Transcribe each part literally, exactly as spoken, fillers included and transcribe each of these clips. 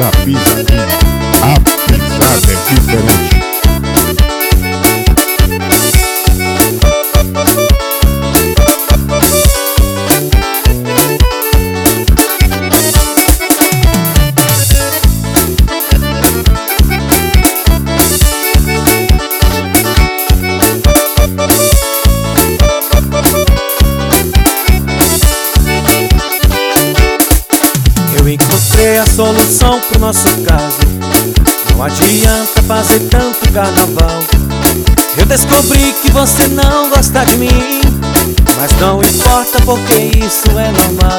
da pisadinha. A pisada é diferente. Eu encontrei a solução pro nosso caso. Não adianta fazer tanto carnaval. Eu descobri que você não gosta de mim, mas não importa porque isso é normal.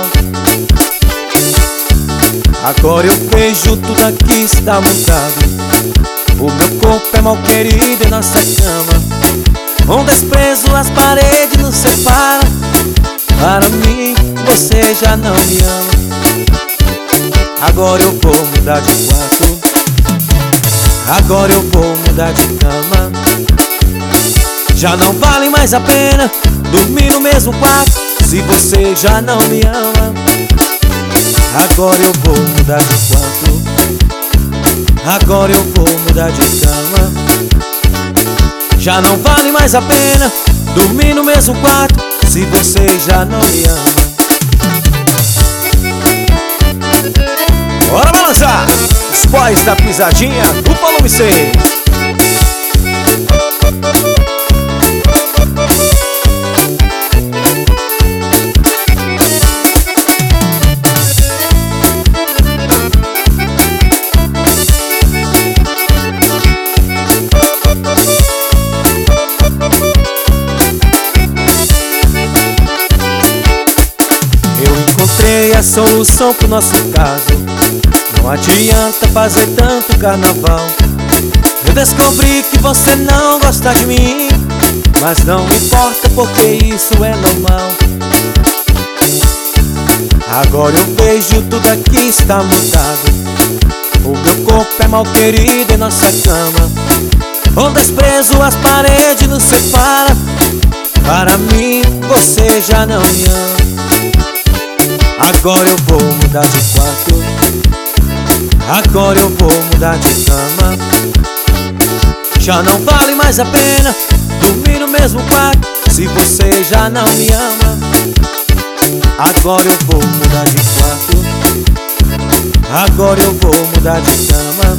Agora eu vejo tudo aqui está montado. O meu corpo é mal querido em nossa cama. Um desprezo as paredes nos separa. Para mim você já não me ama. Agora eu vou mudar de quarto. Agora eu vou mudar de cama. Já não vale mais a pena dormir no mesmo quarto se você já não me ama. Agora eu vou mudar de quarto. Agora eu vou mudar de cama. Já não vale mais a pena dormir no mesmo quarto se você já não me ama. Bora balançar! Os boys da pisadinha do volume seis. Eu encontrei a solução pro nosso caso. Não adianta fazer tanto carnaval. Eu descobri que você não gosta de mim, mas não importa porque isso é normal. Agora eu vejo tudo aqui está mudado. O meu corpo é mal querido em nossa cama. Um desprezo as paredes nos separa. Para mim você já não me ama. Agora eu vou mudar de quarto. Agora eu vou mudar de cama. Já não vale mais a pena dormir no mesmo quarto se você já não me ama. Agora eu vou mudar de quarto. Agora eu vou mudar de cama.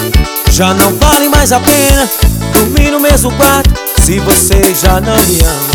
Já não vale mais a pena dormir no mesmo quarto se você já não me ama.